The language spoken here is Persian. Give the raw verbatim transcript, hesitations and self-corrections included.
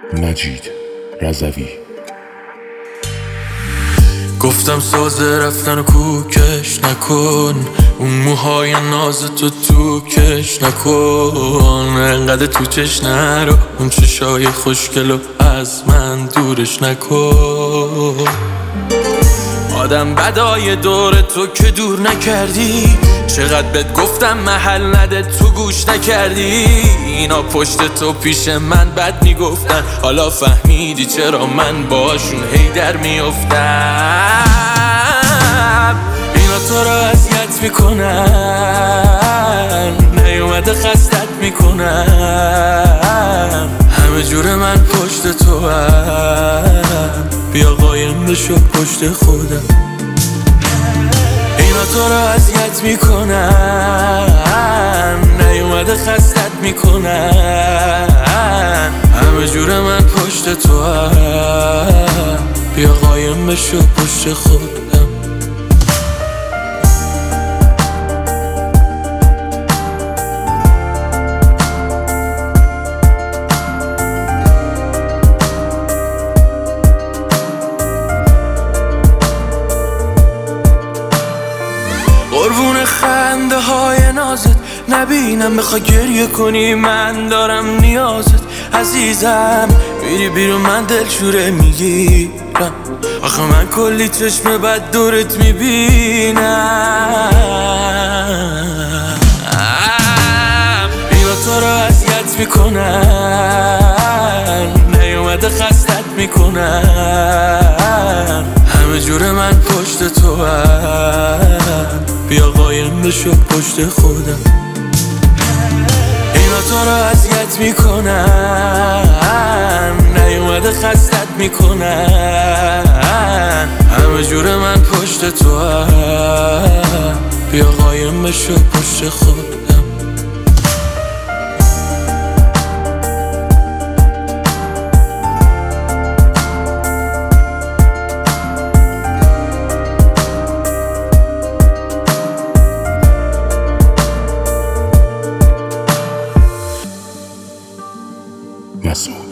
مجید رضوی. گفتم سازه رفتن و کوکش نکن، اون موهای ناز تو تو کش نکن، انقدر تو چش نرو، اون چشای خوشگلو از من دورش نکن. آدم بدای دور تو که دور نکردی، چقدر بهت گفتم محل نده تو گوش نکردی. اینا پشت تو پیش من بد میگفتن، حالا فهمیدی چرا من باشون هی در میافتم. اینا تو رو اذیت میکنن، نیومده خستت میکنن، همه جور من پشت تو هم، بیا قایم بشو پشت خودم. اینا تو رو اذیت میکنن، نیومده خستت میکنن، همه جور من پشت تو هم، بیا قایم بشو پشت خودم. قربون خنده های نازت نبینم، بخوای گریه کنی من دارم نیازت. عزیزم میری بیرون من دلشوره میگیرم، آخه من کلی چشم بد دورت میبینم. اینا تو رو اذیت میکنن، نیومده خستت میکنن، همه جور من پشت تو هم، بیا قایم بشو پشت خودم. اینا تو رو اذیت میکنن، نیومده خستت میکنن، همه جور من پشت تو هم، بیا قایم بشو پشت خودم. مسعود